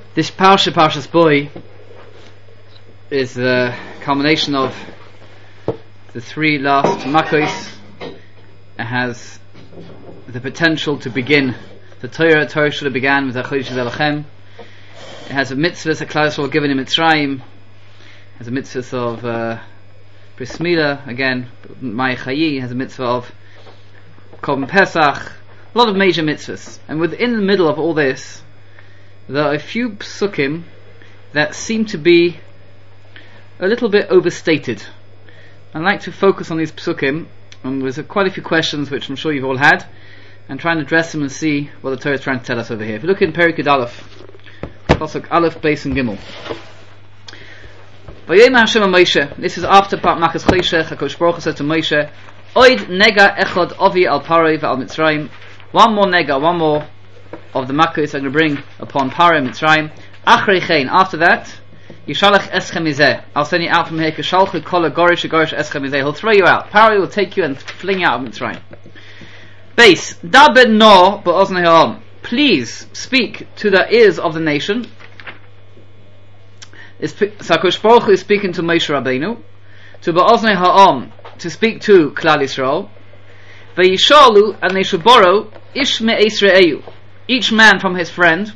This Parshas Boy, is the culmination of the three last Makkos. It has the potential to begin the Torah. Torah should have began with Achodesh Zelachem. It has a mitzvah that Klal Yisrael given in Mitzrayim. It has a mitzvah of Bris Milah, again, Mai Chayi. It has a mitzvah of Korban Pesach. A lot of major mitzvahs. And within the middle of all this, there are a few psukim that seem to be a little bit overstated. I'd like to focus on these psukim, and there's quite a few questions which I'm sure you've all had, and try and address them and see what the Torah is trying to tell us over here. If you look in Perek Yud Aleph, pasuk Aleph, Beis and Gimel. Vayom Hashem Moshe. This is after Makas Choshech. HaKadosh Baruch Hu said to Moshe, Oid nega echad avi al Paroi ve'al Mitzrayim. One more nega, one more of the Makkos I'm going to bring upon Paroi and Mitzrayim. Achrei chein, after that, Yishalach eschem mizeh. I'll send you out from here. Kashalchu kol gorish eschem mizeh. He'll throw you out. Paroi will take you and fling you out of Mitzrayim. Base. Daber no ba'oznei ha'am. Please speak to the ears of the nation. HaKadosh Baruch Hu is speaking to Moshe Rabbeinu, to ba'oznei ha'am, to speak to Klal Yisrael. Vayishalu, and they should borrow ish me'es re'eyu, each man from his friend.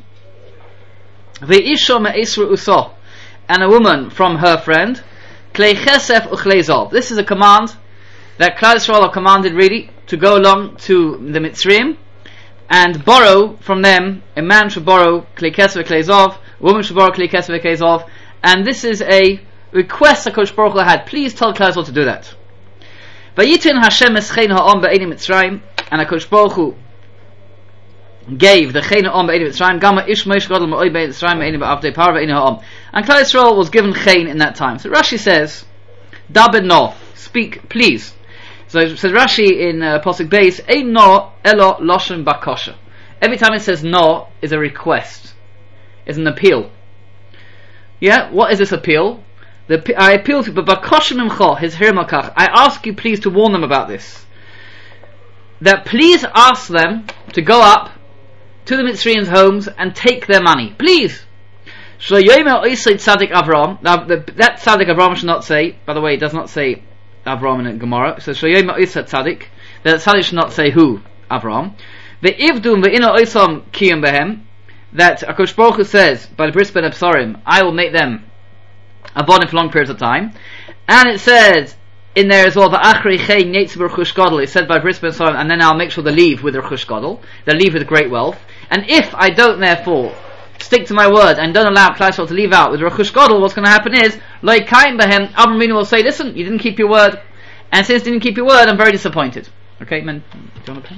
Ve'isha me'es re'uso, and a woman from her friend. Klei chesef u'chlei zol. This is a command that Klal Yisrael are commanded really to go along to the Mitzrayim and borrow from them. A man should borrow klei kesef u'chlei zol, a woman should borrow klei kesef u'chlei zol, and this is a request that HaKadosh Baruch Hu had. Please tell Klal Yisrael to do that. Vayitin Hashem eschein ha'om be'edim Mitzrayim, and HaKadosh Baruch Hu gave the chein ha'om be'edim Mitzrayim, gama ish meish gadol ma'oi be'edim Mitzrayim be'edim ba'avdei par be'edim ha'om, and Klal Yisrael was given chein in that time. So Rashi says, daber no, speak please. So it says Rashi in Pasuk Beis, ein no elo loshen bakosha. Every time it says no is a request, is an appeal. Yeah, what is this appeal? I appeal to you, but bakosha mimcho, his hirmakach, I ask you please to warn them about this. That please ask them to go up to the Mitzrayim's homes and take their money. Please. Shloyomer oisei tzadik Avram. Now that tzadik Avram should not say, by the way, it does not say Avram in Gemara. So Shloyomer oisei tzadik. That tzadik should not say who? Avram. Ve'ivdum ve'ino oisam kiyum behem. That HaKadosh Baruch Hu says by the Bris Ben Absarim, I will make them abiding for long periods of time. And it says in there as well, va'achrei chein yetzu b'rechush gadol. It's said by Bris Ben Absarim, and then I'll make sure they leave with rechush gadol. They leave with great wealth. And if I don't therefore stick to my word and don't allow Klal Yisrael to leave out with rechush gadol, what's going to happen is lo yikayim behem. Avram Avinu will say, listen, you didn't keep your word, and since you didn't keep your word, I'm very disappointed. Okay, men, do you want to play?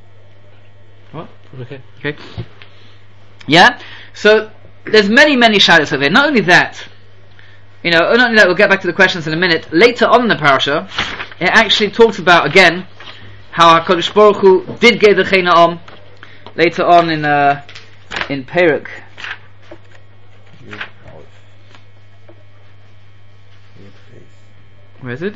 What? Okay. Yeah, so there's many shadows over here. Not only that, we'll get back to the questions in a minute. Later on in the parasha, it actually talks about again how HaKadosh Baruch Hu did give the Chei Na'am. Later on in Perek. Where is it?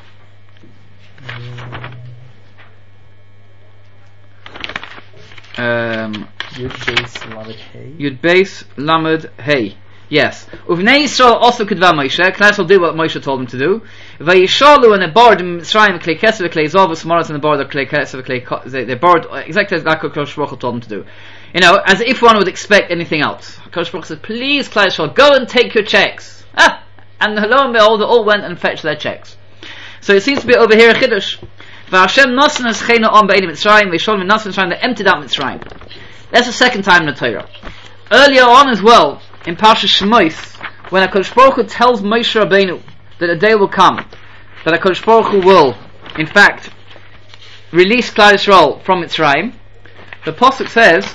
Yud Beis Lamed Hey. Yes. Uvnei Yisrael also could Moshe. Klal Yisrael did what Moshe told him to do. Vayishalu, and they borrowed Mitzrayim klei kesef klei zov, Samaras, and they borrowed klei kesef klei. They borrowed exactly as HaKadosh Baruch Hu told them to do. As if one would expect anything else. HaKadosh Baruch Hu said, please Klal Yisrael, go and take your checks. And lo and behold, they all went and fetched their checks. So it seems to be over here a chiddush. V'Hashem nosen es chei na'am be'edim Mitzrayim, v'yishalu nosen Mitzrayim, they emptied out Mitzrayim. That's the second time in the Torah. Earlier on as well, in Parshas Shemos, when HaKadosh Baruch Hu tells Moshe Rabbeinu that a day will come, that HaKadosh Baruch Hu will, in fact, release Klal Yisrael from Mitzrayim, the Pasuk says,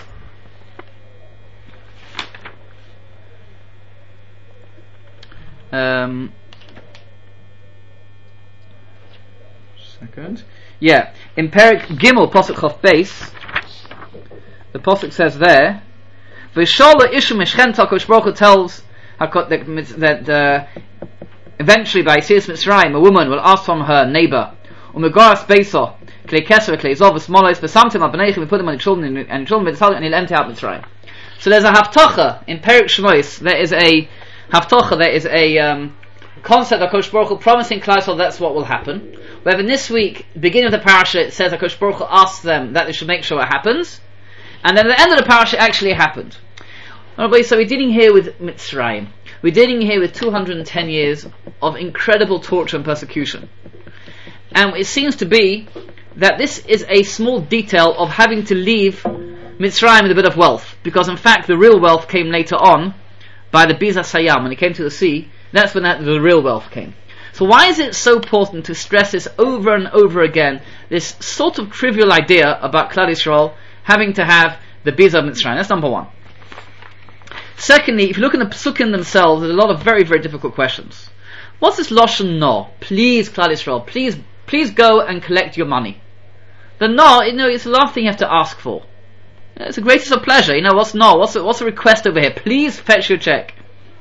in Perek Gimel, Pasuk Chof Beis, the Pasuk says there, V'shala ishu mishchen, HaKadosh Baruch Hu tells that eventually by Yetzias Mitzrayim, a woman will ask from her neighbor, Umegaras Beisah, klei kesef klei zov v'smolos v'samtim al b'neichim, we put them on the children and he'll empty out Mitzrayim. So there's a haftocha in Perek Shmois. There is a haftocha. There is a concept of HaKadosh Baruch Hu promising Klal Yisrael that's what will happen. Wherever this week, beginning of the parasha, it says HaKadosh Baruch Hu asks them that they should make sure it happens, and then at the end of the parasha, it actually happened. Alright, so we're dealing here with Mitzrayim. We're dealing here with 210 years of incredible torture and persecution, and it seems to be that this is a small detail of having to leave Mitzrayim with a bit of wealth, because in fact the real wealth came later on by the Biza Sayam. When it came to the sea, that's when the real wealth came. So why is it so important to stress this over and over again, this sort of trivial idea about Klal Yisrael having to have the Biza of Mitzrayim? That's number one. Secondly, if you look at the Pesukim themselves, there's a lot of very, very difficult questions. What's this Lashon No? Please, Klal Yisrael, please go and collect your money. The No, it's the last thing you have to ask for. It's the greatest of pleasure. What's No? What's the request over here? Please fetch your check.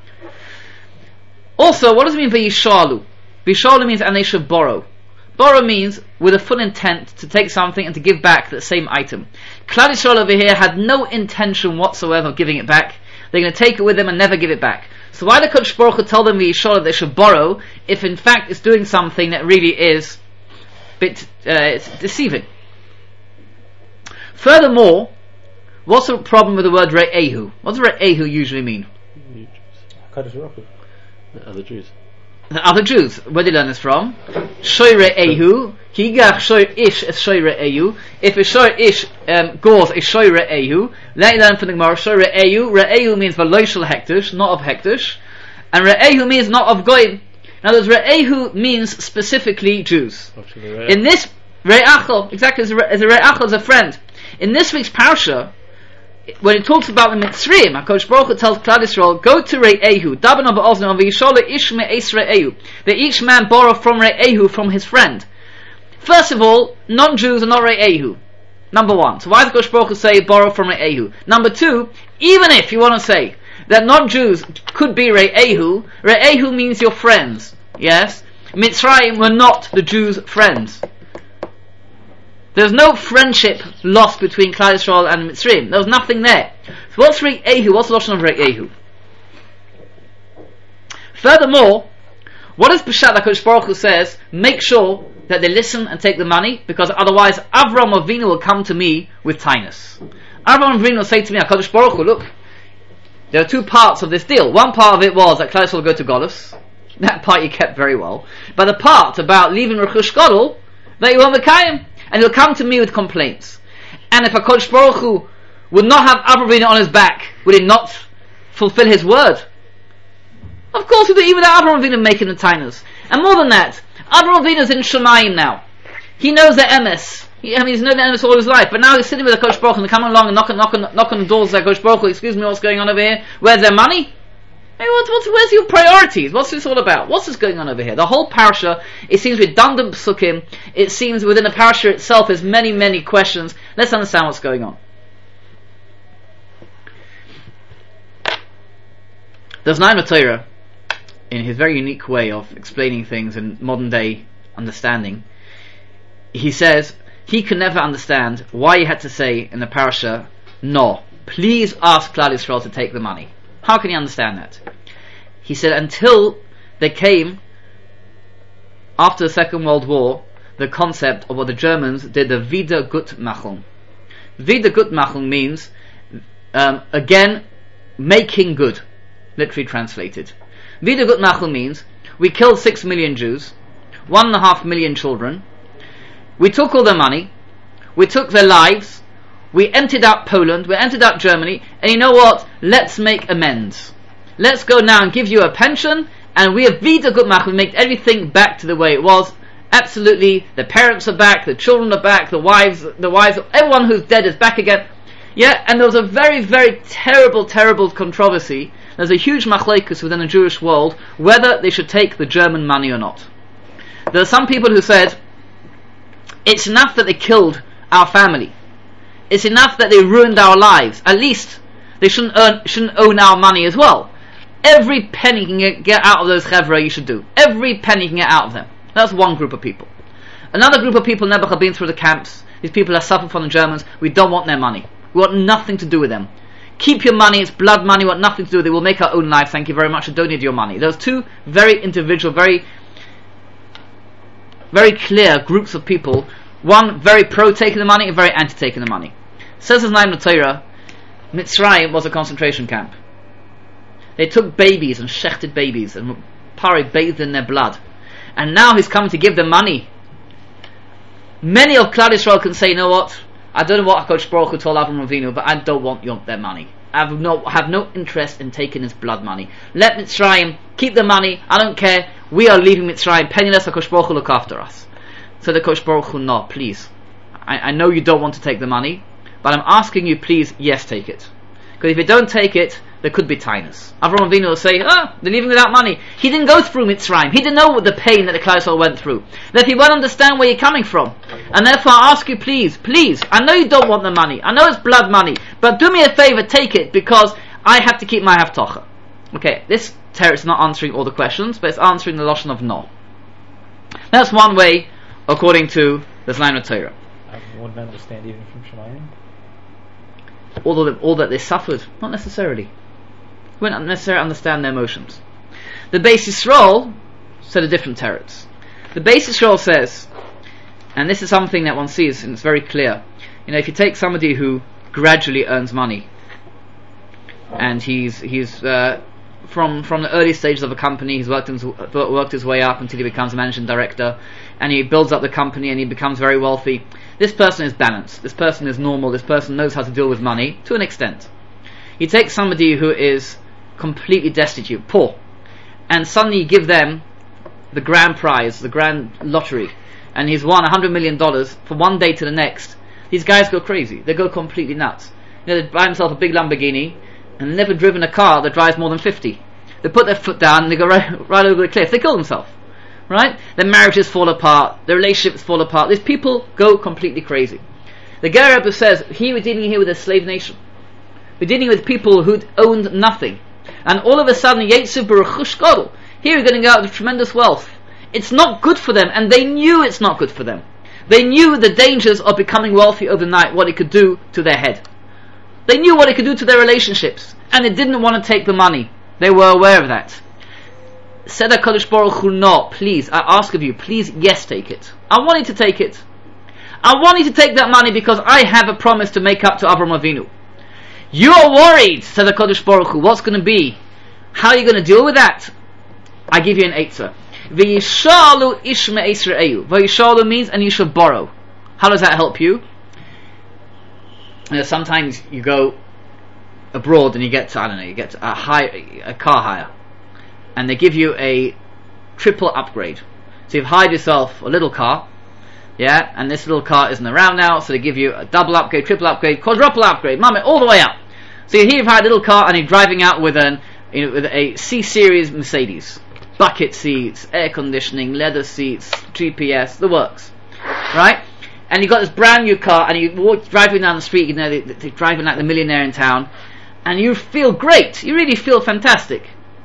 Also, what does it mean V'yishalu? V'yishalu means and they should borrow. Borrow means with a full intent to take something and to give back the same item. Klal Yisrael over here had no intention whatsoever of giving it back. They're going to take it with them and never give it back. So why did HaKadosh Baruch Hu tell them V'yishalu they should borrow, if in fact it's doing something that really is a bit it's deceiving? Furthermore, what's the problem with the word Re'ehu? What does Re'ehu usually mean? The other Jews. The other Jews. Where did they learn this from? Shoy Re'ehu. Higach shoy ish es shoy Re'ehu. If a shoy ish goes a shoy Re'ehu, let you learn from the Gemara. Shoy Re'ehu. Re'ehu means v'loishal hektish, not of hektish. And Re'ehu means not of goyim. In other words, Re'ehu means specifically Jews. In this, Re'achel, exactly as a Re'achel, as a friend. In this week's parasha, when it talks about the Mitzrayim, HaKadosh Baruch Hu tells Klal Yisrael, go to Re'ehu, daben ba'ozno, v'yishola ish me'es Re'ehu, that each man borrow from Re'ehu, from his friend. First of all, non-Jews are not Re'ehu. Number one. So why does HaKadosh Baruch Hu say borrow from Re'ehu? Number two, even if you want to say that non-Jews could be Re'ehu, Re'ehu means your friends. Yes? Mitzrayim were not the Jews' friends. There's no friendship lost between Klal Yisrael and Mitzrayim. There was nothing there. So what's Re'ehu? What's the Lashon of Re'ehu? Furthermore, what is Peshat HaKadosh Baruch Hu says, make sure that they listen and take the money, because otherwise Avram Avinu will come to me with tinus. Avram Avinu will say to me, HaKadosh Baruch Hu, look, there are two parts of this deal. One part of it was that Klal Yisrael will go to Golus. That part you kept very well. But the part about leaving Rechush Gadol, that you won't Mekayim. And he'll come to me with complaints. And if HaKadosh Baruch Hu would not have Avram Avinu on his back, would he not fulfill his word? Of course he would, even without Avram Avinu making the tinus. And more than that, Avram Avinu is in Shemayim now. He knows the emes. He's known the emes all his life. But now he's sitting with HaKadosh Baruch Hu and coming along and knock on the doors of HaKadosh Baruch Hu. Excuse me, what's going on over here? Where's their money? Hey, where's your priorities? What's this all about? What's this going on over here? The whole parasha, it seems redundant psukim. It seems within the parasha itself there's many, many questions. Let's understand what's going on. There's Naim Torah, in his very unique way of explaining things in modern day understanding, he says he could never understand why he had to say in the parasha, no, please ask Klal Yisrael to take the money. How can you understand that? He said until there came, after the Second World War, the concept of what the Germans did, the Wiedergutmachung. Wiedergutmachung means, again, making good, literally translated. Wiedergutmachung means, we killed 6 million Jews, 1.5 million children, we took all their money, we took their lives, we emptied out Poland, we emptied out Germany, and you know what? Let's make amends. Let's go now and give you a pension, and we have Wiedergutmachung, we make everything back to the way it was. Absolutely, the parents are back, the children are back, the wives, everyone who's dead is back again. Yeah, and there was a very, very terrible controversy. There's a huge machlokes within the Jewish world, whether they should take the German money or not. There are some people who said, it's enough that they killed our family. It's enough that they ruined our lives. At least they shouldn't own our money as well. Every penny you can get out of those chevra you should do. Every penny you can get out of them. That's one group of people. Another group of people never have been through the camps. These people have suffered from the Germans. We don't want their money. We want nothing to do with them. keep your money, it's blood money, want nothing to do with it, we'll make our own lives, thank you very much, I don't need your money. Those two very individual, very clear groups of people, one very pro taking the money and very anti taking the money. Says his name in the Torah, Mitzrayim was a concentration camp. They took babies and shechted babies and Pari bathed in their blood. And now he's coming to give them money. Many of Klal Yisrael can say, you know what, I don't know what HaKadosh Baruch Hu told Avram Avinu, but I don't want their money. I have no interest in taking his blood money. Let Mitzrayim keep the money, I don't care, we are leaving Mitzrayim penniless, HaKadosh Baruch Hu look after us. So the HaKadosh Baruch Hu, no, please. I know you don't want to take the money, but I'm asking you, please, yes, take it. Because if you don't take it, there could be tinus. Avram Avinu will say, they're leaving without money. He didn't go through Mitzrayim. He didn't know what the pain that the Klal Yisrael went through. That he won't understand where you're coming from. And therefore I ask you, please, I know you don't want the money. I know it's blood money. But do me a favor, take it, because I have to keep my haftocha. Okay, this teretz is not answering all the questions, but it's answering the lashon of no. That's one way, according to the Zlaim of Torah. I wouldn't understand even from Shemayim. All that they suffered, not necessarily. We wouldn't necessarily understand their emotions. The Beis Yisrael said a different teretz. The Beis Yisrael says, and this is something that one sees, and it's very clear. You know, if you take somebody who gradually earns money, and he's from the early stages of a company, he's worked his way up until he becomes a managing director, and he builds up the company and he becomes very wealthy. This person is balanced. This person is normal. This person knows how to deal with money to an extent. You take somebody who is completely destitute, poor, and suddenly you give them the grand prize, the grand lottery, and he's won $100 million from one day to the next. These guys go crazy. They go completely nuts. You know, they buy themselves a big Lamborghini and they've never driven a car that drives more than 50. They put their foot down and they go right over the cliff. They kill themselves. Right? Their marriages fall apart, their relationships fall apart. These people go completely crazy. The Ger Rebbe says, we're dealing here with a slave nation. We're dealing with people who'd owned nothing. And all of a sudden, Yetziv B'Rechush Gadol, here you're going to go out with tremendous wealth. It's not good for them, and they knew it's not good for them. They knew the dangers of becoming wealthy overnight, what it could do to their head. They knew what it could do to their relationships, and they didn't want to take the money. They were aware of that. Said HaKadosh Baruch Hu, no, please, I ask of you, please, yes, take it. I want you to take it. I want you to take that money because I have a promise to make up to Avram Avinu. You are worried, said HaKadosh Baruch Hu, what's going to be? How are you going to deal with that? I give you an eitzah. V'yishalu ish me'es re'eyu. V'yishalu means, and you should borrow. How does that help you? Sometimes you go abroad and you get a car hire, and they give you a triple upgrade. So you've hired yourself a little car, yeah, and this little car isn't around now, so they give you a double upgrade, triple upgrade, quadruple upgrade, all the way up. So here you've hired a little car and you're driving out with a C-Series Mercedes. Bucket seats, air conditioning, leather seats, GPS, the works. Right? And you've got this brand new car and you're driving down the street, you know, they're driving like the millionaire in town, and you feel great. You really feel fantastic.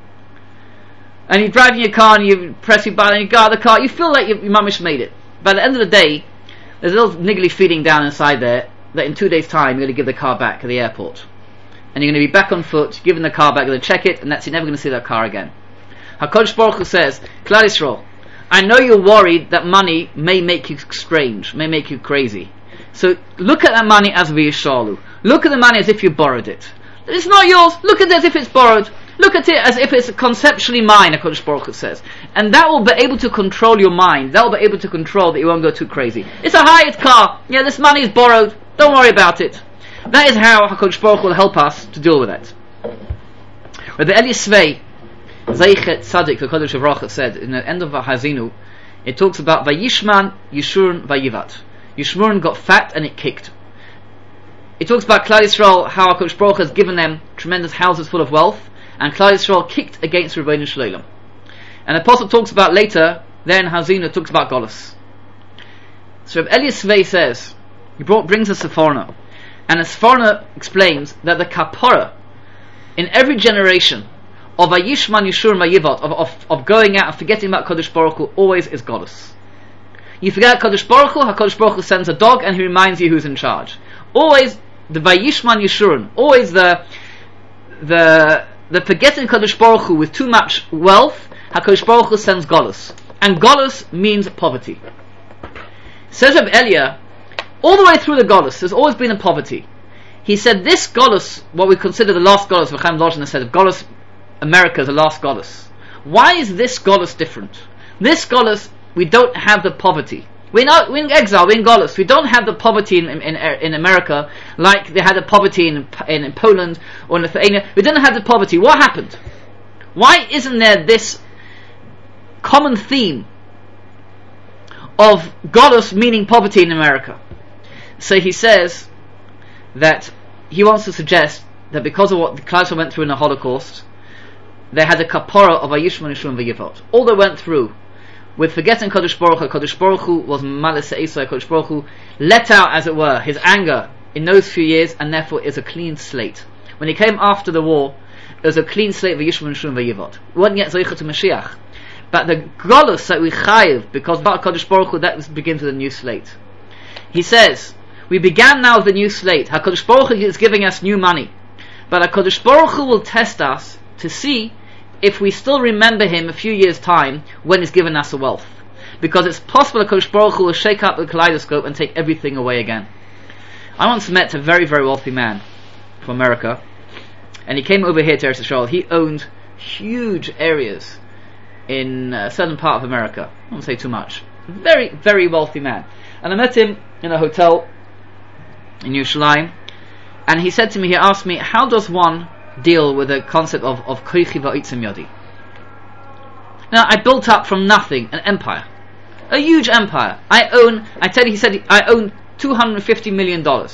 And you're driving your car and you press your button and you go out of the car, you feel like your mamish made it. But at the end of the day, there's a little niggly feeling down inside there that in 2 days' time you're going to give the car back at the airport. And you're going to be back on foot, giving the car back, you're going to check it, and that's, you're never going to see that car again. HaKadosh Baruch Hu says, Klal Yisrael, I know you're worried that money may make you strange, may make you crazy. So look at that money as v'yishalu. Look at the money as if you borrowed it. It's not yours. Look at it as if it's borrowed. Look at it as if it's conceptually mine, HaKadosh Baruch Hu says. And that will be able to control your mind. That will be able to control that you won't go too crazy. It's a hired car. Yeah, this money is borrowed. Don't worry about it. That is how HaKadosh Baruch Hu will help us to deal with it. Rabbi Eli Svei, Zeichet Tzadik, the Kodesh of Rachel, said in the end of Hazinu, it talks about Vayishman, Yishurun, Vayivat. Yishurun got fat and it kicked. It talks about Klal Yisrael, how HaKadosh Baruch Hu has given them tremendous houses full of wealth, and Klal Yisrael kicked against Rebbeinu Shalom. And the Apostle talks about later, then Hazinu talks about Golus. So Rabbi Eli Svei says, he brings a Seforna, and a Seforna explains that the Kapara in every generation of Ayishman Yishur Mayivat, of going out and forgetting about Kodesh Baruch Hu, always is Golus. You forget Kodesh Baruch Hu, HaKadosh Baruch Hu sends a dog and he reminds you who's in charge. Always the Vayishman Yishurun, always the the forgetting Kadosh Baruch Hu with too much wealth, HaKadosh Baruch Hu sends Golus. And Golus means poverty. Says Reb Elia, all the way through the Golus, there's always been a poverty. He said this Golus, what we consider the last Golus, V'chaim Lozhner said, Golus America is the last Golus. Why is this Golus different? This Golus, we don't have the poverty. We're in exile, we're in Golus. We don't have the poverty in America like they had the poverty in Poland or in Lithuania. We don't have the poverty. What happened? Why isn't there this common theme of Golus meaning poverty in America? So he says that he wants to suggest that because of what the Klal Yisrael went through in the Holocaust, they had a kapara of Ayishma Nishum V'Yivot. All they went through with forgetting Kadosh Baruch Hu was Malas Eisai. Kadosh Baruch Hu let out, as it were, his anger in those few years, and therefore is a clean slate. When he came after the war, it was a clean slate V'Yishma Nishum V'Yivot. We wasn't yet Zoicha to Mashiach, but the Golus that we chayiv because of Kadosh Baruch Hu, that begins with a new slate. He says, we began now with a new slate. HaKadosh Baruch Hu is giving us new money, but HaKadosh Baruch Hu will test us to see if we still remember him a few years' time when he's given us a wealth. Because it's possible that HaKadosh Baruch Hu will shake up the kaleidoscope and take everything away again. I once met a very, very wealthy man from America, and he came over here to Eretz Yisrael. He owned huge areas in a certain part of America. I won't say too much. Very, very wealthy man. And I met him in a hotel in Yerushalayim, and he said to me, he asked me, how does one deal with the concept of koichi va'itzim yodi? Now, I built up from nothing an empire, a huge empire. He said I own $250 million, and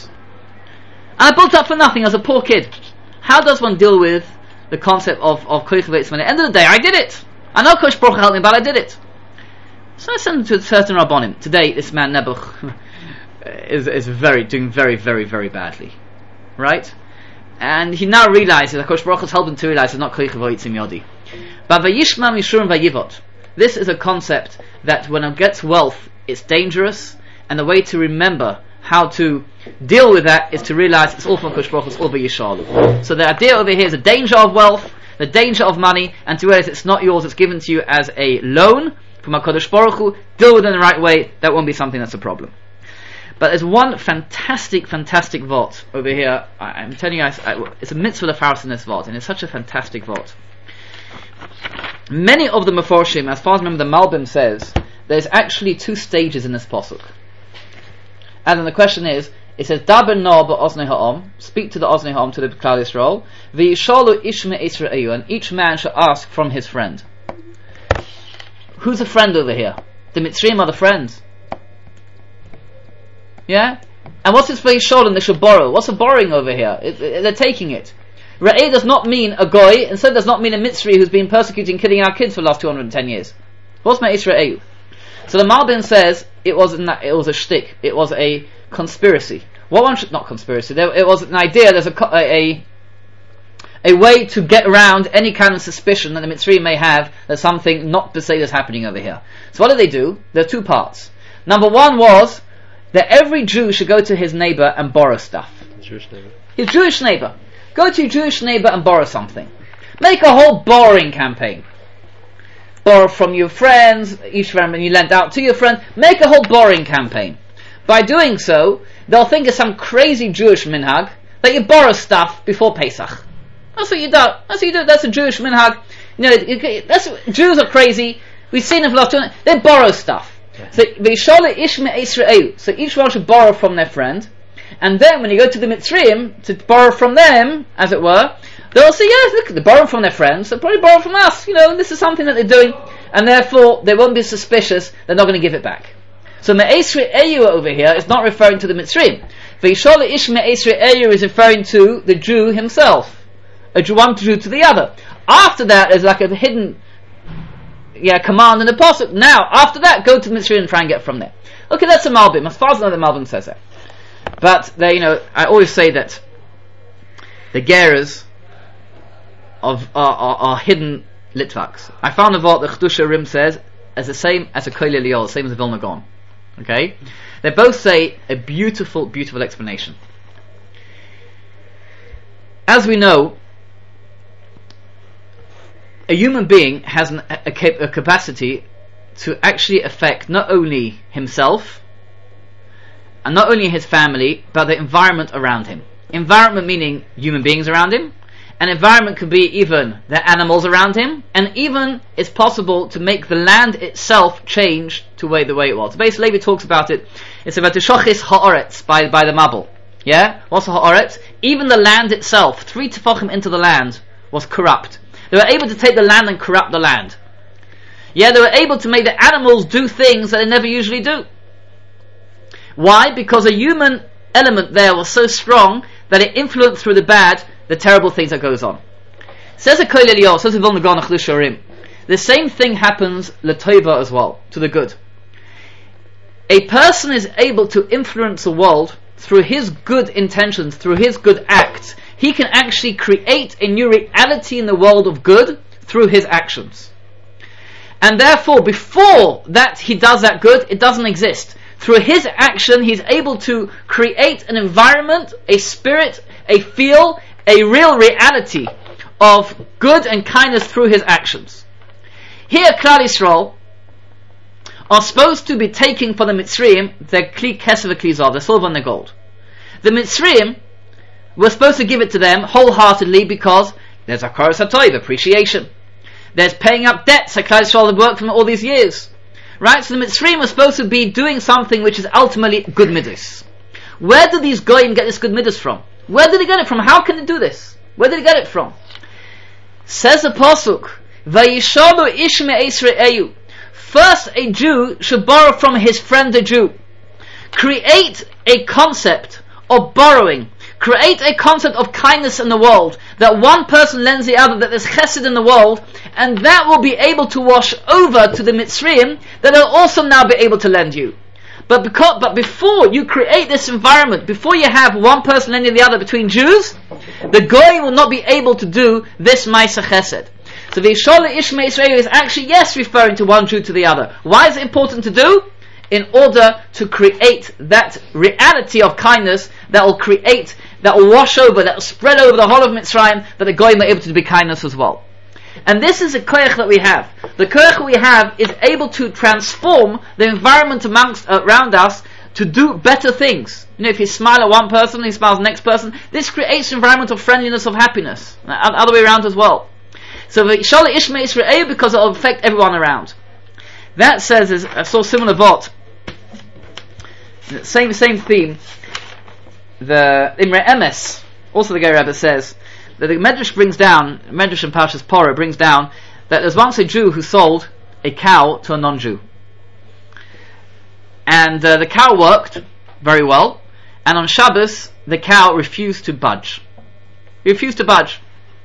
I built up from nothing as a poor kid. How does one deal with the concept of koichi va'itzim? At the end of the day, I did it. I know Kosh Baruch Hu helped me, but I did it. So I sent him to a certain Rabbonim. Today, this man Nebuch is doing very, very, very badly, right? And he now realizes that Kosh Baruch Hu has helped him to realize it's not koichi va'itzim yodi. But vayishma mishum vayivot. This is a concept that when it gets wealth, it's dangerous, and the way to remember how to deal with that is to realize it's all from Kosh Baruch Hu, it's all vayishalu. So the idea over here is the danger of wealth, the danger of money, and to realize it's not yours, it's given to you as a loan from HaKadosh Baruch Hu. Deal with it in the right way, that won't be something that's a problem. But there's one fantastic vort over here. I'm telling you, it's a mitzvah lefaros in this vort, and it's such a fantastic vort. Many of the Meforshim, as far as I remember, the Malbim says, there's actually two stages in this pasuk. And then the question is, it says, Daber no ba'oznei ha'om, speak to the oznei ha'om, to the Klal Yisrael, v'yishalu ish me'Yisraelu, and each man shall ask from his friend. Who's the friend over here? The Mitzrayim are the friends. Yeah? And what's this v'yishalu, and they should borrow? What's the borrowing over here? They're taking it. Ra'eh does not mean a goy, and so does not mean a Mitzri who's been persecuting, killing our kids for the last 210 years. What's Me'Yisraelu? So the Malbim says, it was a shtick, it was a conspiracy. Not conspiracy, it was an idea, there's a way to get around any kind of suspicion that the Mitzri may have that something not to say is happening over here. So what do? There are two parts. Number one was that every Jew should go to his neighbor and borrow stuff. His Jewish neighbor. Go to your Jewish neighbor and borrow something. Make a whole borrowing campaign. Borrow from your friends, each friend, and you lend out to your friend. Make a whole borrowing campaign. By doing so, they'll think it's some crazy Jewish minhag that you borrow stuff before Pesach. That's what you do. That's a Jewish minhag. Jews are crazy. We've seen them for the last 200. They borrow stuff. So each one should borrow from their friend. And then when you go to the Mitzrayim to borrow from them, as it were, they'll say, yes, look, they're borrowing from their friends, they'll probably borrow from us, this is something that they're doing, and therefore they won't be suspicious, they're not going to give it back. So Me'esri Eyu over here is not referring to the Mitzrayim. V'yishola ish Me'esri Eyu is referring to the Jew himself. One Jew to the other. After that, there's like a hidden command in the pasuk. Now, after that, go to the Mitzrayim and try and get from there. Okay, that's a Malbim. As far as I know, the Malbim says that. But I always say that the geras are hidden litvaks. I found a vault that Chedusha Rim says as the same as a Koil Eliyahu, the same as a Vilna Gaon. Okay, they both say a beautiful, beautiful explanation. As we know, a human being has a capacity to actually affect not only himself and not only his family, but the environment around him. Environment meaning human beings around him, and environment could be even the animals around him, and even it's possible to make the land itself change to the way it was. Basically, Levi talks about it. It's about the shochis ha'aretz by the Mabul. Yeah, what's the ha'aretz? Even the land itself, 3 tefachim into the land, was corrupt. They were able to take the land and corrupt the land. Yeah, they were able to make the animals do things that they never usually do. Why? Because a human element there was so strong that it influenced through the terrible things that goes on. Says a Koil Eliyahu, says a Vilna Gaon Achlis Shorim, the same thing happens l'tova as well, to the good. A person is able to influence the world through his good intentions, through his good acts. He can actually create a new reality in the world of good through his actions. And therefore, before that he does that good, it doesn't exist. Through his action, he's able to create an environment, a spirit, a feel, a real reality of good and kindness through his actions. Here, Klal Yisrael are supposed to be taking for the Mitzrayim their kli kesef v'kli zav, the silver and the gold. The Mitzrayim were supposed to give it to them wholeheartedly because there's hakaras hatov, appreciation. There's paying up debts that Klal Yisrael have worked from all these years. Right? So the Mitzrayim was supposed to be doing something which is ultimately good midas. Where did these goyim get this good midas from? Where did they get it from? How can they do this? Where did they get it from? Says the Pasuk, Vayishalu ish me'es re'eyu. First, a Jew should borrow from his friend a Jew. Create a concept of borrowing. Create a concept of kindness in the world. That one person lends the other, that there's chesed in the world, and that will be able to wash over to the Mitzrayim, that they'll also now be able to lend you. But before you create this environment, before you have one person lending the other between Jews, the Goy will not be able to do this Ma'aseh Chesed. So the Yishola Ishmael Israel is actually, yes, referring to one Jew to the other. Why is it important to do? In order to create that reality of kindness that will wash over, that will spread over the whole of Mitzrayim, that the Goyim are able to be kindness as well. And this is a koyach that we have. The koyach we have is able to transform the environment around us to do better things. You know, if you smile at one person, he smiles at the next person. This creates an environment of friendliness, of happiness. Other way around as well. So the Shala Ishmael Israel, because it will affect everyone around. That says, I saw similar vot. Same theme. The Imre Emes, also the Ger Rebbe says, that the Medrash and Parshas Porah brings down that there's once a Jew who sold a cow to a non-Jew. And the cow worked very well, and on Shabbos, the cow refused to budge. He refused to budge.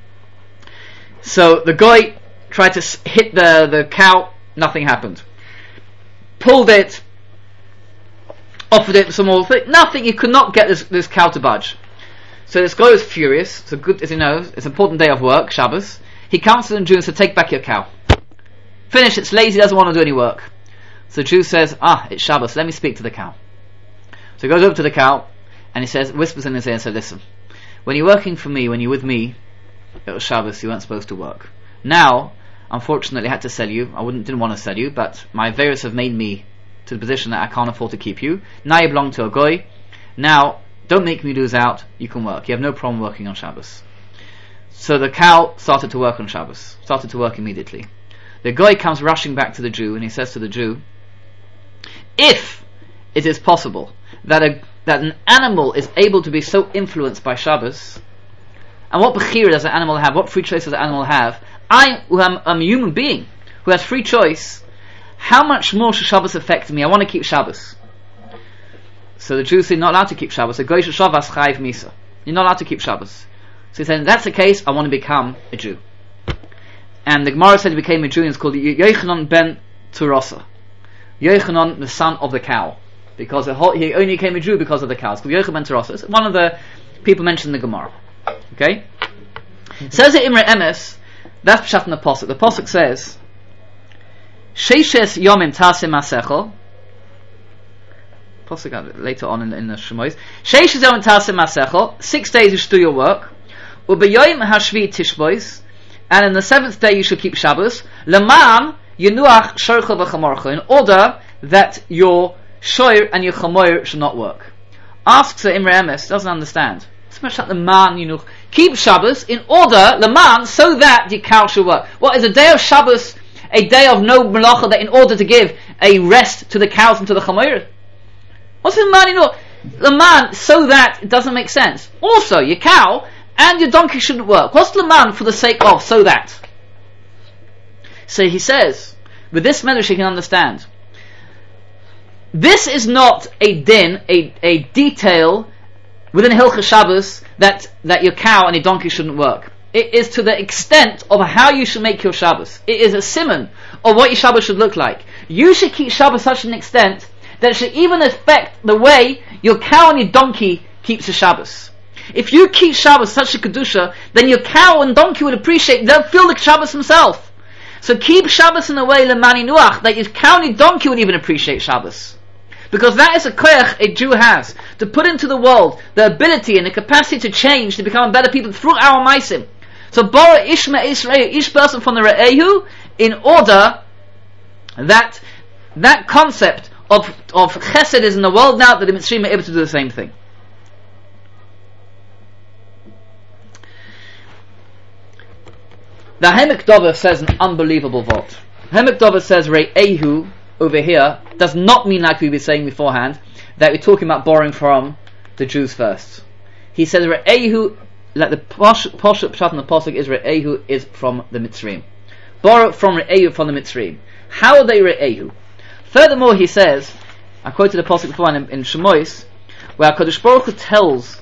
So the guy tried to hit the cow, nothing happened. Pulled it, offered it some more thing, nothing, he could not get this cow to budge. So this guy was furious. So good, as you know, it's an important day of work, Shabbos. He comes to the Jew and says, take back your cow. Finish, it's lazy, doesn't want to do any work. So the Jew says, it's Shabbos, let me speak to the cow. So he goes over to the cow, and he says, whispers in his ear and says, listen, when you're working for me, when you're with me, it was Shabbos, you weren't supposed to work. Now, unfortunately I had to sell you. I didn't want to sell you, but my Averos have made me to the position that I can't afford to keep you. Now you belong to a goy. Now, don't make me lose out, you can work. You have no problem working on Shabbos. So the cow started to work on Shabbos. Started to work immediately. The guy comes rushing back to the Jew and he says to the Jew, if it is possible that an animal is able to be so influenced by Shabbos, and what bechira does an animal have, what free choice does an animal have, I, who am a human being, who has free choice, how much more should Shabbos affect me? I want to keep Shabbos. So the Jews say, you're not allowed to keep Shabbos. You're not allowed to keep Shabbos. So he said, if that's the case, I want to become a Jew. And the Gemara said he became a Jew, and it's called Yochanan ben Turasa. Yochanan, the son of the cow. Because he only became a Jew because of the cow. It's called Yochanan ben Turasa. It's one of the people mentioned in the Gemara. Okay? Says it Imre Emes, that's Pshat in the Pasuk. The Pasuk says, Sheishes Yomim Taseh Masecho. Pasuk later on in the Shemos. Sheishes Yomim Taseh Masecho. 6 days you should do your work. Ubeyoyim Hashvi Tishbois. and in the 7th day you should keep Shabbos. Leman yenuach shorcha v'chamorcha, in order that your shoyer and your chamoyer should not work. Asks the Imre Emes, doesn't understand. It's much like the man, keep Shabbos in order, the man, so that your cow should work. What is a day of Shabbos, a day of no melacha, that in order to give a rest to the cows and to the chamoyer? What's the man, the man, so that it doesn't make sense. Also, your cow and your donkey shouldn't work. What's the man for the sake of, so that? So he says, with this medrash you can understand. This is not a din, a detail within Hilchos Shabbos that your cow and your donkey shouldn't work. It is to the extent of how you should make your Shabbos. It is a siman of what your Shabbos should look like. You should keep Shabbos such an extent that it should even affect the way your cow and your donkey keeps the Shabbos. If you keep Shabbos such a kedusha, then your cow and donkey would appreciate, they'll feel the Shabbos himself. So keep Shabbos in a way lemani nuach that your cow and your donkey would even appreciate Shabbos. Because that is a koyach a Jew has, to put into the world the ability and the capacity to change, to become better people through our maisim. So borrow ishma Israel, each person from the Re'ehu, in order that that concept of chesed is in the world now, that the Mitzrayim are able to do the same thing. The Ha'amek Dover says an unbelievable vort. Ha'amek Dover says Re'ehu over here does not mean, like we were saying beforehand, that we're talking about borrowing from the Jews first. He says Re'ehu, like the Pashat Pshat in the Pasuk is Re'ehu is from the Mitzrayim. Borrow from Re'ehu from the Mitzrayim. How are they Re'ehu? Furthermore, he says, I quoted the Pasuk before in Shemois, where HaKadosh Baruch Hu tells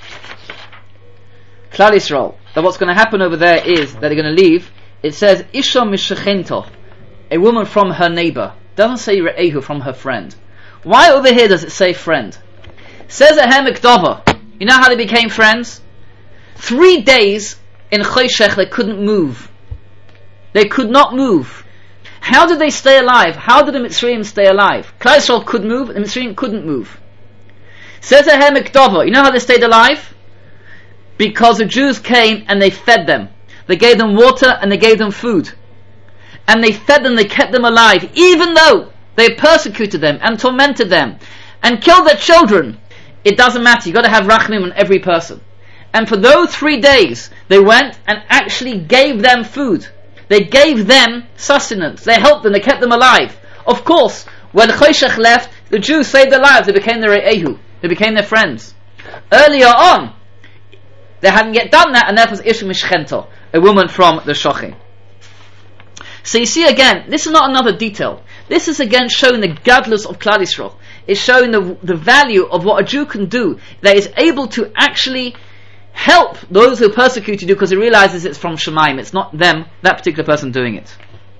Klal Yisrael that what's going to happen over there is that they're going to leave. It says Isha Mishachento, a woman from her neighbor. Doesn't say Re'ehu, from her friend. Why over here does it say friend? Says a Ha'amek Dover. You know how they became friends? 3 days in Choshech they couldn't move. They could not move. How did they stay alive? How did the Mitzrayim stay alive? Klal Yisrael could move, the Mitzrayim couldn't move. Says a Ha'amek Dover. You know how they stayed alive? Because the Jews came and they fed them. They gave them water and they gave them food. And they fed them, they kept them alive, even though they persecuted them and tormented them and killed their children. It doesn't matter, you've got to have rachmim on every person. And for those 3 days, they went and actually gave them food. They gave them sustenance. They helped them, they kept them alive. Of course, when Choshech left, the Jews saved their lives, they became their Re'ehu, they became their friends. Earlier on, they hadn't yet done that, and therefore was Isha Mishchento, a woman from the Shochem. So you see again, this is not another detail. This is again showing the gadlus of Klal Yisrael. It's showing the value of what a Jew can do, that is able to actually help those who persecuted you, because he realizes it's from Shemaim, it's not them, that particular person doing it.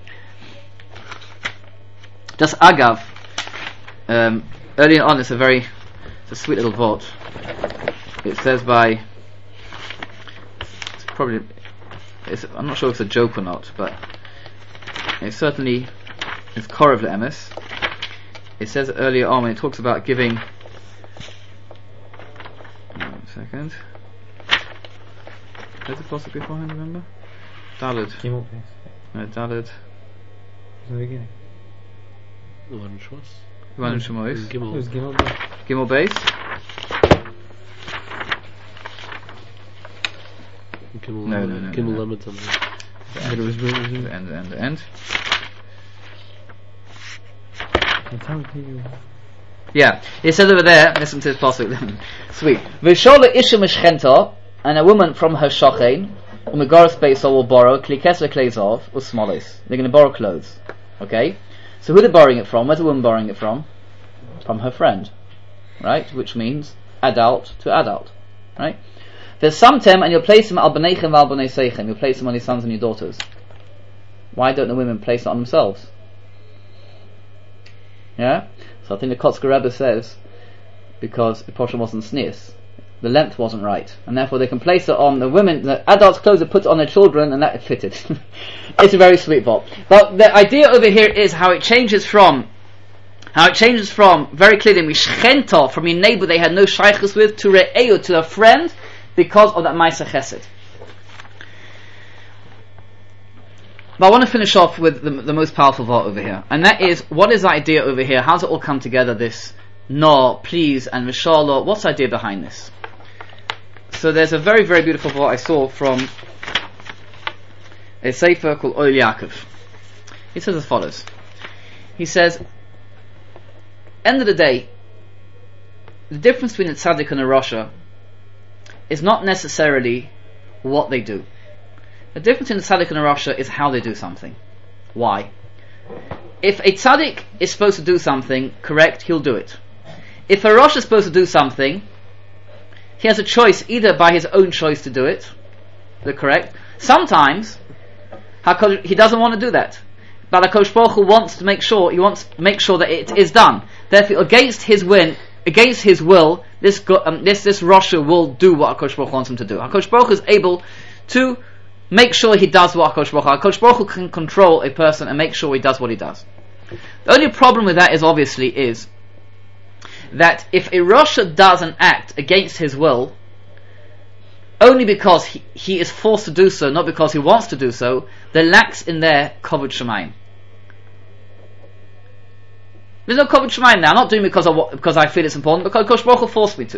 Just Agav, earlier on it's a sweet little vort. It says by, I'm not sure if it's a joke or not, but it certainly is Korev Le'emes. It says earlier on when it talks about giving. 1 second. Where's the pasuk beforehand? Remember? Daled. No, Daled. In the beginning. The one in Shmos. It was Gimel. Gimel base. No. Gimel limit on The end. Yeah, it says over there, listen to this pasuk. Sweet. V'shola isha mishchenta, and a woman from her shochein, umegaras beisol will borrow klikes kleizov usmolis. They're going to borrow clothes. Okay? So who are they borrowing it from? Where's the woman borrowing it from? From her friend. Right? Which means adult to adult. Right? There's some tem, and you'll place them al b'neichem val b'nei seichem. You'll place them on your sons and your daughters. Why don't the women place it on themselves? Yeah? So I think the Kotzker Rebbe says, because the portion wasn't sneers, the length wasn't right, and therefore they can place it on the women, the adults' clothes are put on their children, and that fitted. It's a very sweet vault. But the idea over here is how it changes from very clearly mishchenta, from your neighbor they had no shaychus with, to re'eu, to a friend, because of that Ma'aser Chesed. But I want to finish off with the most powerful thought over here, and that is, what is the idea over here? How does it all come together, this no, please, and Mishallah? What's the idea behind this? So there's a very, very beautiful thought I saw from a sefer called Oil Yaakov. He says as follows. He says, end of the day, the difference between a tzaddik and a rasha is not necessarily what they do. The difference in a tzaddik and a rasha is how they do something. Why? If a tzaddik is supposed to do something correct, he'll do it. If a rasha is supposed to do something, he has a choice either by his own choice to do it, the correct. Sometimes he doesn't want to do that, but HaKadosh Baruch Hu wants to make sure that it is done. Therefore, against his will, this rasha will do what HaKadosh Baruch Hu wants him to do. HaKadosh Baruch Hu is able to make sure he does what HaKadosh Baruch Hu. HaKadosh Baruch Hu can control a person and make sure he does what he does. The only problem with that is that if a rasha does an act against his will, only because he is forced to do so, not because he wants to do so, there lacks in there kavod shemayim. There's no kavod shemayim now. I'm not doing it because I feel it's important, because HaKadosh Baruch Hu forced me to.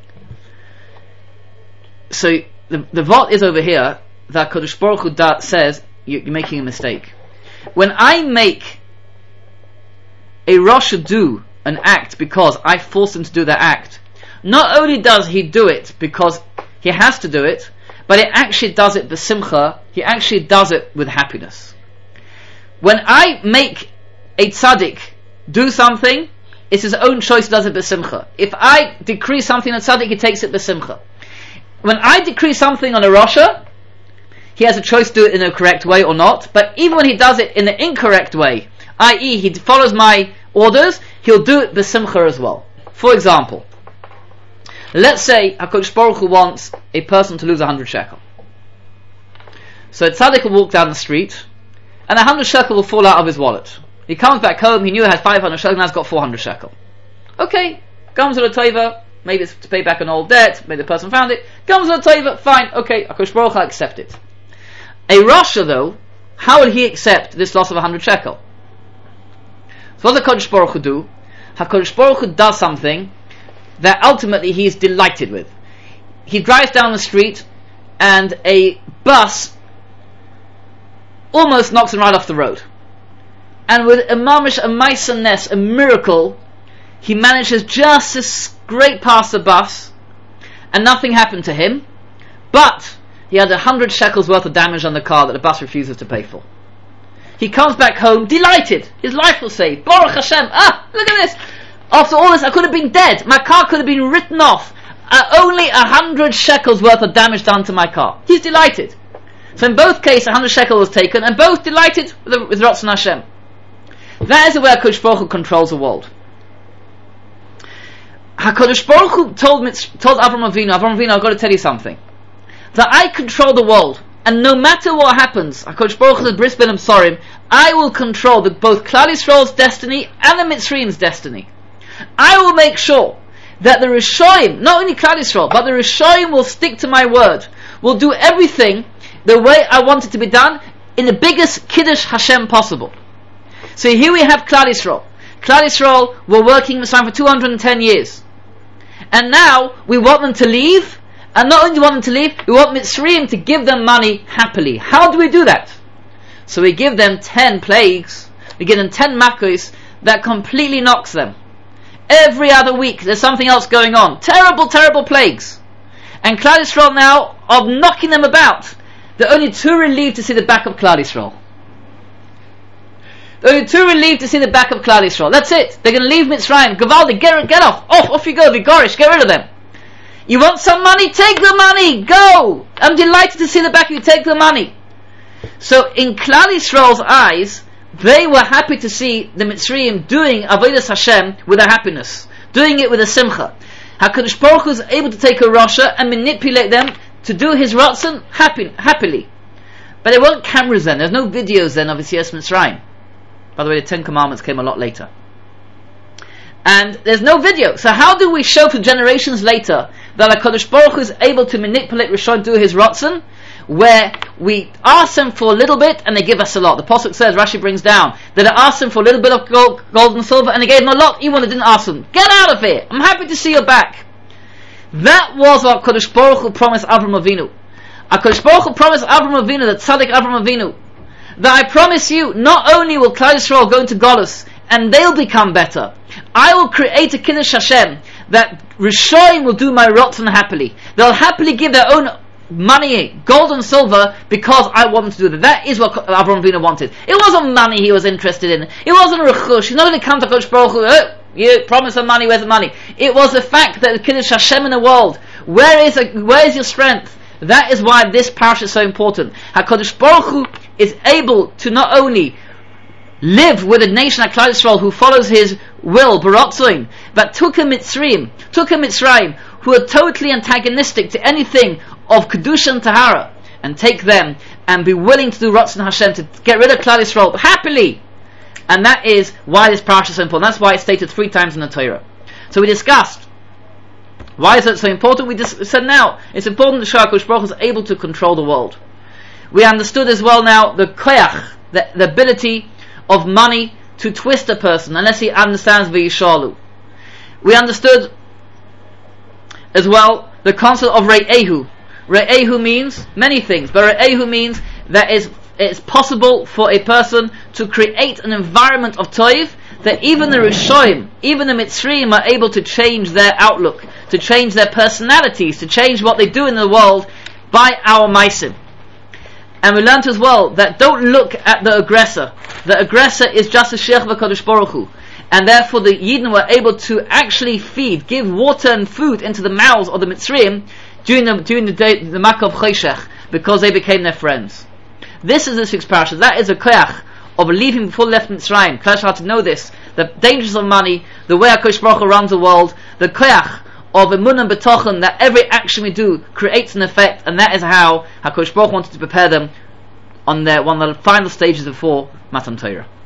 So the vot is over here that HaKadosh Baruch Hu says you're making a mistake. When I make a rasha do an act because I force him to do that act, not only does he do it because he has to do it, but he actually does it b'simcha, he actually does it with happiness. When I make a tzaddik do something, it's his own choice, he does it b'simcha. If I decree something on tzaddik, he takes it b'simcha. When I decree something on a rasha, he has a choice to do it in a correct way or not, but even when he does it in the incorrect way, i.e. he follows my orders, he'll do it b'simcha as well. For example, let's say HaKadosh Baruch Hu wants a person to lose 100 shekel. So a tzaddik will walk down the street, and 100 shekel will fall out of his wallet. He comes back home, he knew he had 500 shekel, now he's got 400 shekel. Okay, comes to the teva, maybe it's to pay back an old debt, maybe the person found it, comes to the teva, fine, okay, HaKadosh Baruch Hu, accept it. A rasha though, how will he accept this loss of 100 shekel? So what does HaKadosh Baruch Hu do? HaKadosh Baruch Hu does something that ultimately he is delighted with. He drives down the street and a bus almost knocks him right off the road. And with a mamish, a maisanes, a miracle, he manages just to scrape past the bus and nothing happened to him, but he had 100 shekels worth of damage on the car that the bus refuses to pay for. He comes back home delighted. His life will saved. Baruch Hashem. Look at this. After all this, I could have been dead. My car could have been written off. Only 100 shekels worth of damage done to my car. He's delighted. So in both cases, 100 shekel was taken, and both delighted with Ratzon Hashem. That is the way HaKadosh Baruch Hu controls the world. HaKadosh Baruch Hu told Avram Avinu, I've got to tell you something. That I control the world, and no matter what happens, HaKadosh Baruch Hu says, Bris Ben Sorim, I will control both Klal Yisrael's destiny and the Mitzrayim's destiny. I will make sure that the Rishoyim, not only Klal Yisrael, but the Rishoyim will stick to my word, will do everything the way I want it to be done, in the biggest Kiddush Hashem possible. So here we have Klal Yisrael. Klal Yisrael were working in Mitzrayim for 210 years. And now we want them to leave, and not only do we want them to leave, we want Mitzrayim to give them money happily. How do we do that? So we give them 10 plagues, we give them 10 makos that completely knocks them. Every other week there's something else going on. Terrible, terrible plagues. And Klal Yisrael now are knocking them about. They're only too relieved to see the back of Klal Yisrael. They're only too relieved to see the back of Klal Yisrael. That's it. They're going to leave Mitzrayim. Gavaldi, get off. Off you go, Vigorish, get rid of them. You want some money? Take the money. Go. I'm delighted to see the back of you. Take the money. So in Klal Yisrael's eyes, they were happy to see the Mitzrayim doing Avodas Hashem with a happiness, doing it with a simcha. HaKadosh Baruch Hu is able to take a rasha and manipulate them to do his ratzon happily. But there weren't cameras then. There's no videos then of Yetzias Mitzrayim. By the way, the 10 Commandments came a lot later. And there's no video. So how do we show for generations later that HaKadosh Baruch Hu is able to manipulate Rishon to do his ratzon? where we ask them for a little bit and they give us a lot. The Pasuk says, Rashi brings down, that I asked them for a little bit of gold and silver and they gave them a lot, even when they didn't ask them. Get out of here! I'm happy to see you back. That was what Kodesh Baruch Hu promised Avram Avinu. HaKadosh Baruch Hu promised Avram Avinu, that Tzaddik Avram Avinu, that I promise you, not only will Klal Yisrael go into Golus, and they'll become better, I will create a Kiddush Hashem, that Rishoyim will do my Ratzon happily. They'll happily give their own money, gold and silver, because I want them to do that. That is what Avram Avinu wanted. It wasn't money he was interested in. It wasn't Rechush. He's not going to come to HaKadosh Baruch Hu, you promise some money, where's the money? It was the fact that the Kiddush Hashem in the world, where is your strength? That is why this parasha is so important. HaKadosh Baruch Hu is able to not only live with a nation like Klal Yisrael who follows his will, Baratzoin, but took a Mitzrayim, who are totally antagonistic to anything of Kedusha and Tahara, and take them and be willing to do Ratzon Hashem, to get rid of Klal Yisrael happily. And that is why this parasha is so important. That's why it's stated 3 times in the Torah. So we discussed, why is it so important? We said now, it's important that HaKadosh Baruch Hu is able to control the world. We understood as well now the koyach, the ability of money to twist a person, unless he understands v'yishalu. We understood as well the concept of re'ehu. Re'ehu means many things, but re'ehu means that it's possible for a person to create an environment of toiv, that even the Rishoyim, even the Mitzrayim are able to change their outlook, to change their personalities, to change what they do in the world by our Maisim. And we learnt as well that don't look at the aggressor. The aggressor is just a Sheikh v'Kadosh Baruch Hu. And therefore the Yidden were able to actually give water and food into the mouths of the Mitzrayim during the day, the Makkah of Cheshech, because they became their friends. This is this week's parasha. That is a koyach of leaving before they left Mitzrayim. Klal Yisrael to know this, the dangers of money, the way HaKadosh Baruch Hu runs the world, the koyach of emunah and betochen, that every action we do creates an effect, and that is how HaKadosh Baruch Hu wanted to prepare them on one of the final stages before Matan Torah.